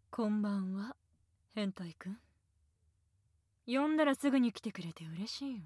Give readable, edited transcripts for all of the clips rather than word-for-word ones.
こんばんは、変態くん。呼んだらすぐに来てくれて嬉しいわ。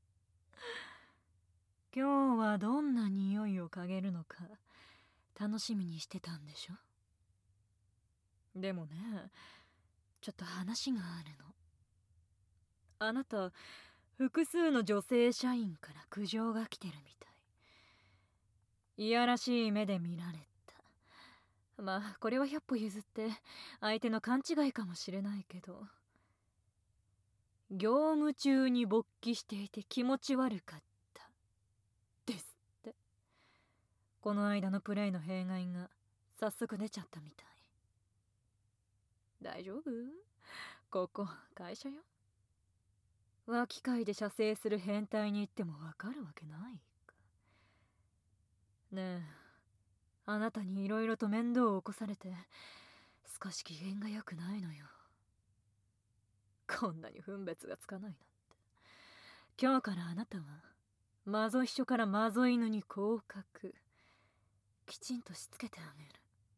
今日はどんな匂いを嗅げるのか楽しみにしてたんでしょ。でもね、ちょっと話があるの。あなた、複数の女性社員から苦情が来てるみたい。いやらしい目で見られた。まあ、これは100歩譲って相手の勘違いかもしれないけど、業務中に勃起していて気持ち悪かったですって。この間のプレイの弊害が早速出ちゃったみたい。大丈夫？ここ会社よ。和機械で射精する変態に言ってもわかるわけないか。ねえ、あなたにいろいろと面倒を起こされて少し機嫌が良くないのよ。こんなに分別がつかないなんて。今日からあなたはマゾ秘書からマゾ犬に降格。きちんとしつけてあげる。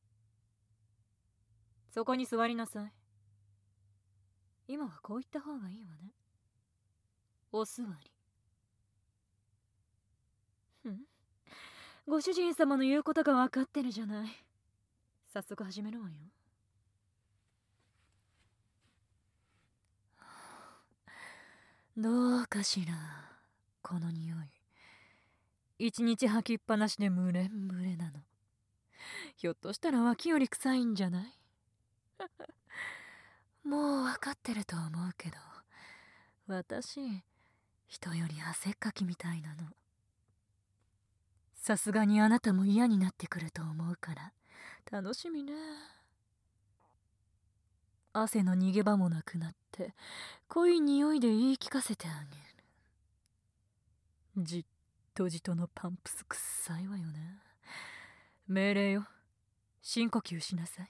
そこに座りなさい。今はこう言った方がいいわね。お座り。ご主人様の言うことが分かってるじゃない。早速始めるわよ。どうかしら、この匂い。一日吐きっぱなしでムレンムレなの。ひょっとしたら脇より臭いんじゃない？もう分かってると思うけど、私、人より汗っかきみたいなの。さすがにあなたも嫌になってくると思うから楽しみね。汗の逃げ場もなくなって濃い匂いで言い聞かせてあげる。じっとじとのパンプス臭いわよね。命令よ。深呼吸しなさ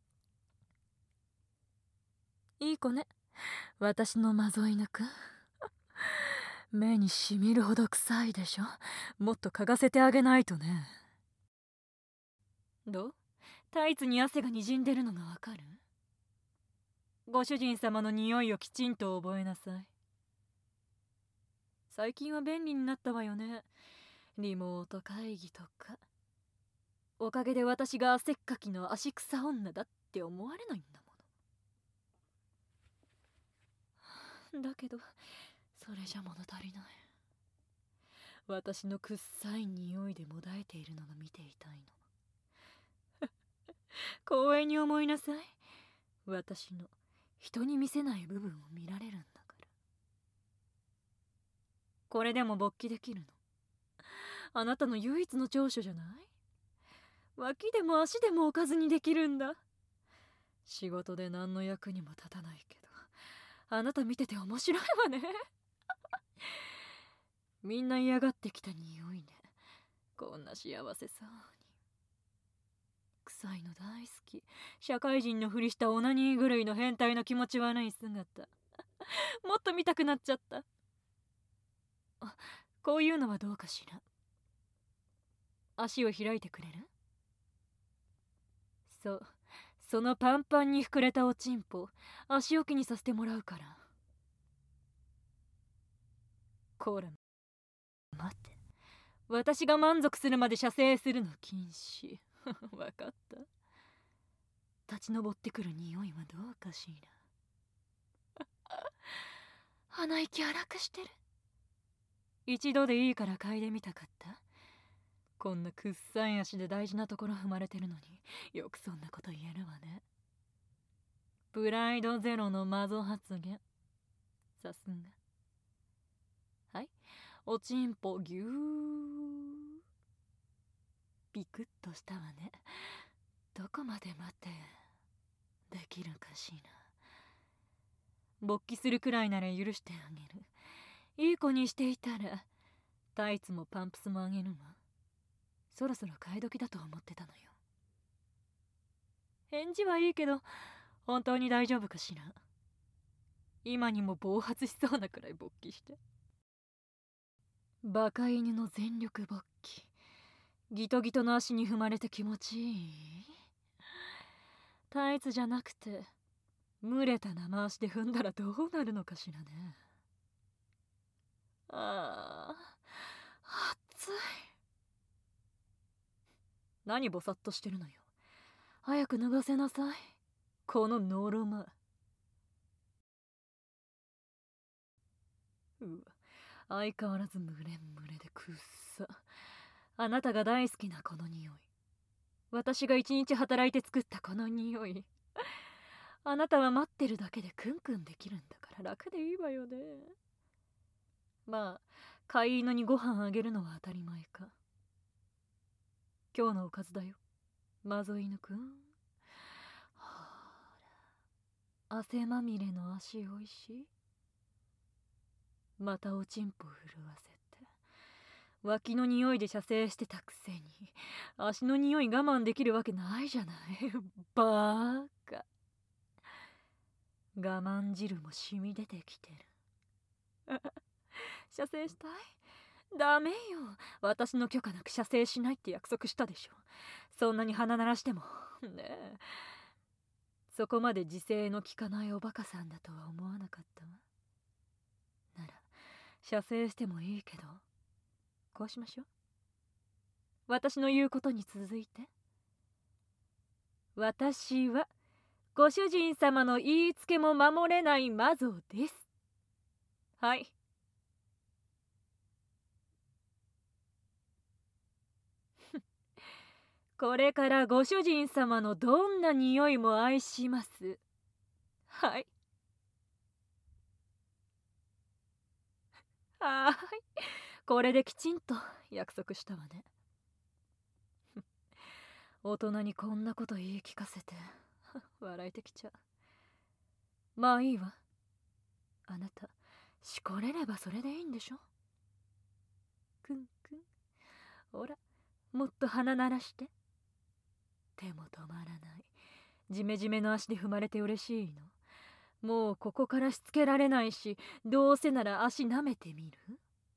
い。いい子ね、私のマゾイヌくん。目にしみるほど臭いでしょ。もっと嗅がせてあげないとね。どう？タイツに汗がにじんでるのがわかる？ご主人様の匂いをきちんと覚えなさい。最近は便利になったわよね。リモート会議とか。おかげで私が汗っかきの足草女だって思われないんだもの。だけどそれじゃ物足りない。私のくっさい匂いでもだえているのが見ていたいの。光栄に思いなさい。私の人に見せない部分を見られるんだから。これでも勃起できるの？あなたの唯一の長所じゃない？脇でも足でも置かずにできるんだ。仕事で何の役にも立たないけど、あなた見てて面白いわね。みんな嫌がってきた匂いね。こんな幸せそうに。臭いの大好き。社会人のふりしたオナニー狂いの変態の気持ち悪い姿。もっと見たくなっちゃった。あ、こういうのはどうかしら。足を開いてくれる？そう、そのパンパンに膨れたおちんぽ足置きにさせてもらうから。こら待って、私が満足するまで射精するの禁止。わかった？立ち上ってくる匂いはどうかしら。鼻息荒くしてる。一度でいいから嗅いでみたかった？こんなくっさい足で大事なところ踏まれてるのによくそんなこと言えるわね。プライドゼロのマゾ発言。さすが。はい、おちんぽぎゅー。ピクッとしたわね。どこまで待ってできるかしら。勃起するくらいなら許してあげる。いい子にしていたらタイツもパンプスもあげるわ。そろそろ買い時だと思ってたのよ。返事はいいけど本当に大丈夫かしら。今にも暴発しそうなくらい勃起して。バカ犬の全力勃起。ギトギトの足に踏まれて気持ちいい？ タイツじゃなくて蒸れた生足で踏んだらどうなるのかしらね。ああ、暑い。何ぼさっとしてるのよ。早く脱がせなさい、このノロマ。うわ、相変わらずムレンムレでくっさ。あなたが大好きなこの匂い、私が一日働いて作ったこの匂い、あなたは待ってるだけでクンクンできるんだから楽でいいわよね。まあ飼い犬にご飯あげるのは当たり前か。今日のおかずだよ、マゾ犬くん。ほら、汗まみれの足おいしい。またおちんぽ震わせて、脇の匂いで射精してたくせに足の匂い我慢できるわけないじゃない。バーカ。我慢汁も染み出てきてる。射精したい？ダメよ、私の許可なく射精しないって約束したでしょ。そんなに鼻鳴らしてもねえ。そこまで自制の効かないおバカさんだとは思わなかったわ。なら射精してもいいけど、こうしましょう。私の言うことに続いて。私はご主人様の言いつけも守れない魔族です。はい。これからご主人様のどんな匂いも愛します。はい。はーい。これできちんと約束したわね。大人にこんなこと言い聞かせて笑えてきちゃう。まあいいわ。あなたしこれればそれでいいんでしょ。くんくん。ほら、もっと鼻鳴らして。手も止まらない。ジメジメの足で踏まれて嬉しいの？もうここからしつけられないし、どうせなら足舐めてみる？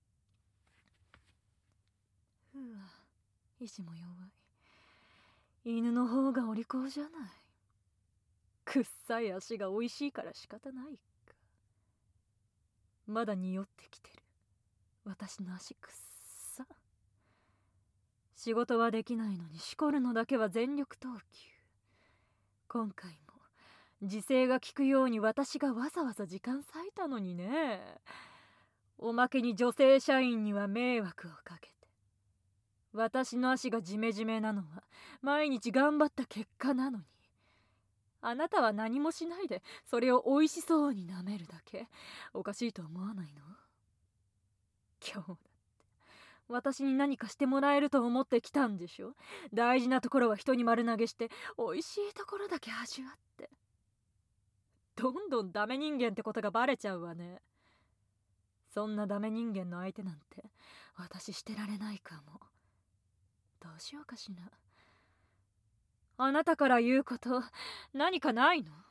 うわ、意志も弱い。犬の方がお利口じゃない。くっさい足がおいしいから仕方ないか。まだ匂ってきてる。私の足くっさ。仕事はできないのにしこるのだけは全力投球。今回も自制が効くように私がわざわざ時間割いたのにね。おまけに女性社員には迷惑をかけて。私の足がジメジメなのは毎日頑張った結果なのに、あなたは何もしないでそれをおいしそうに舐めるだけ。おかしいと思わないの？今日だって私に何かしてもらえると思ってきたんでしょ。大事なところは人に丸投げしておいしいところだけ味わって。どんどんダメ人間ってことがバレちゃうわね。そんなダメ人間の相手なんて私してられないかも。どうしようかしら。あなたから言うこと何かないの？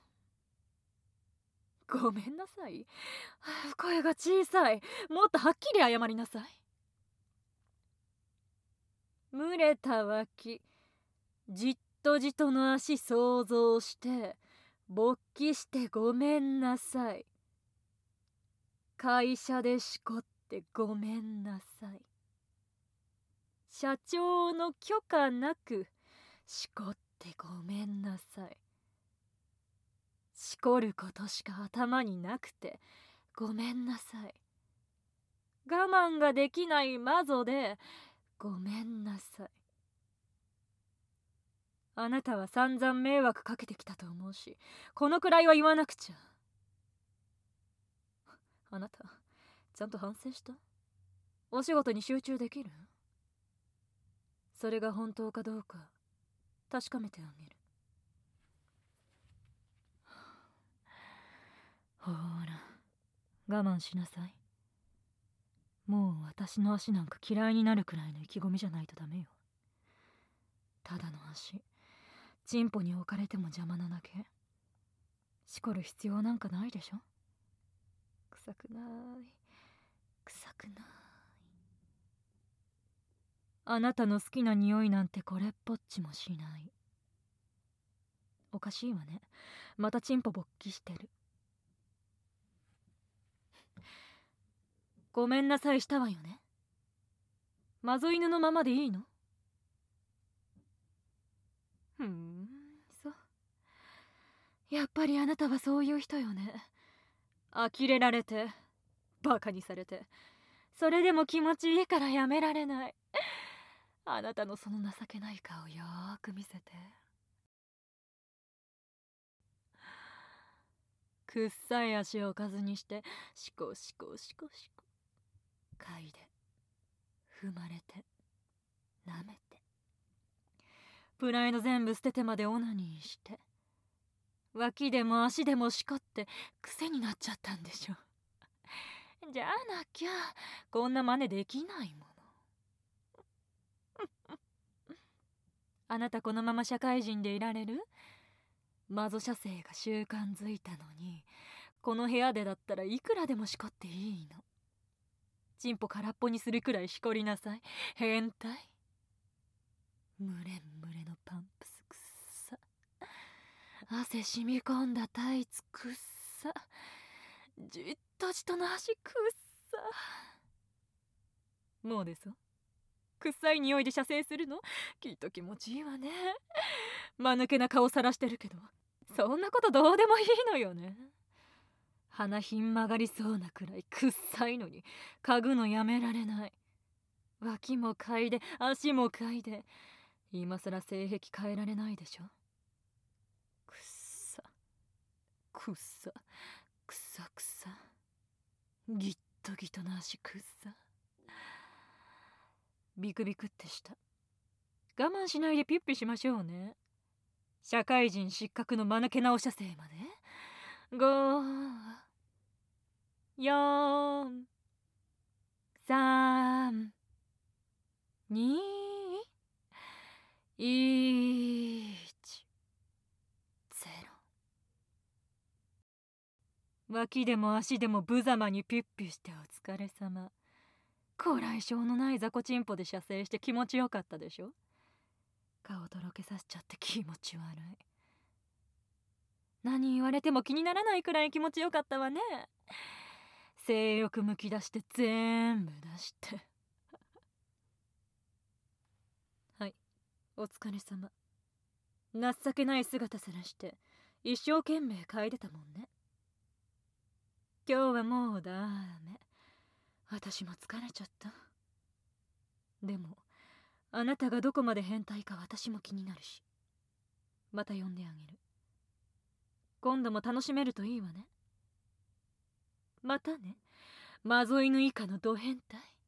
ごめんなさい。声が小さい。もっとはっきり謝りなさい。蒸れた脇、じっとじとの足想像して勃起してごめんなさい。会社でしこってごめんなさい。社長の許可なくしこってごめんなさい。しこることしか頭になくてごめんなさい。我慢ができない魔女でごめんなさい。あなたは散々迷惑かけてきたと思うし、このくらいは言わなくちゃ。あなたちゃんと反省した？お仕事に集中できる？それが本当かどうか確かめてあげる。ほら、我慢しなさい。もう私の足なんか嫌いになるくらいの意気込みじゃないとダメよ。ただの足、チンポに置かれても邪魔なだけ。しこる必要なんかないでしょ。臭くない、臭くない。あなたの好きな匂いなんてこれっぽっちもしない。 おかしいわね。またチンポ勃起してる。ごめんなさいしたわよね。マゾ犬のままでいいの？そう。やっぱりあなたはそういう人よね。呆れられて、バカにされて、それでも気持ちいいからやめられない。あなたのその情けない顔よーく見せて。くっさい足をおかずにして、シコシコシコシコ嗅いで、踏まれて、舐めて、プライド全部捨ててまでオナニーして、脇でも足でもしこって癖になっちゃったんでしょ。じゃあなきゃこんな真似できないもの。あなたこのまま社会人でいられる？マゾ射精が習慣づいたのに、この部屋でだったらいくらでもしこっていいの。チンポ空っぽにするくらいしこりなさい。変態。ムレンムレのパンプスくっさ。汗染み込んだタイツくっさ。じっとじとの足くっさ。もうでそ。くっさい匂いで射精するの？きっと気持ちいいわね。間抜けな顔さらしてるけど、そんなことどうでもいいのよね。鼻ひん曲がりそうなくらいくっさいのに嗅ぐのやめられない。脇も嗅いで足も嗅いで、今さら性癖変えられないでしょ。くっさくっさくさくさ、ギットギトの足くっさ。ビクビクってした。我慢しないでピュッピしましょうね。社会人失格の間抜けなお射精まで。5、4、3、2、1、0。脇でも足でも無様にピュッピュしてお疲れ様。こらえ性のない雑魚チンポで射精して気持ちよかったでしょ。顔とろけさせちゃって気持ち悪い。何言われても気にならないくらい気持ちよかったわね。性欲むき出して全部出してはい、お疲れ様。情けない姿さらして一生懸命嗅いでたもんね。今日はもうダメ。私も疲れちゃった。でもあなたがどこまで変態か私も気になるし、また呼んであげる。今度も楽しめるといいわね。またね、マゾ犬以下のド変態。